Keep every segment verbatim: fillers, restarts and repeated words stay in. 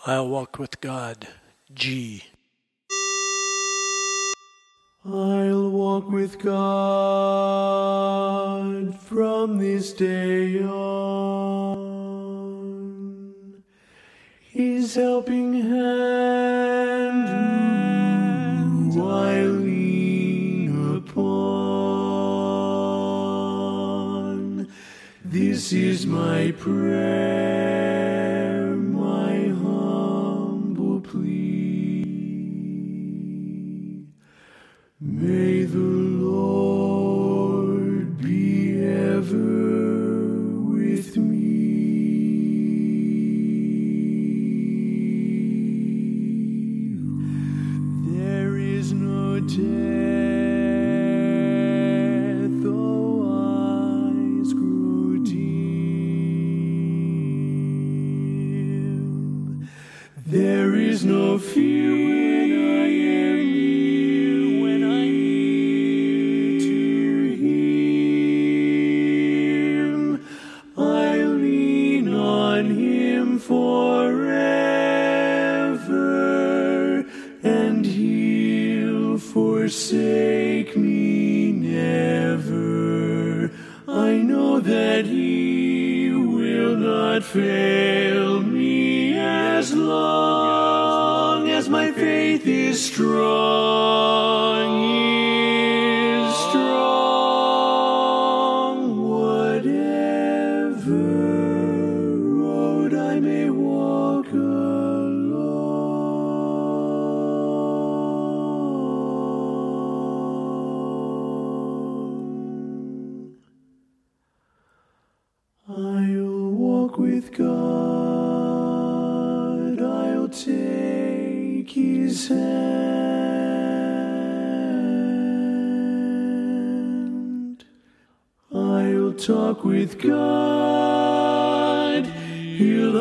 I'll walk with God. G. I'll walk with God from this day on. His helping hand who I lean upon. This is my prayer, my humble plea. May the Lord be ever with me. There is no death, though eyes grow dim. There is no fear when I am near, when I'm near to Him. I lean on Him forever, and He'll forsake me never. I know that He will not fail me as long as my faith is strong, is strong. Whatever road I may walk along, I'll walk with God, I'll take His hand. I'll talk with God, He'll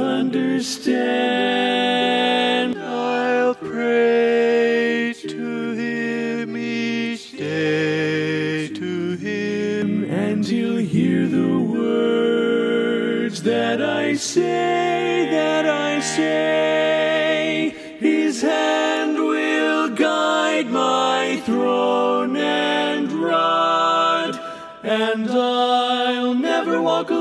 understand. I'll pray to Him each day, to Him, and He'll hear the words that I say, that I say. His hand will guide my throne and rod, and I'll never walk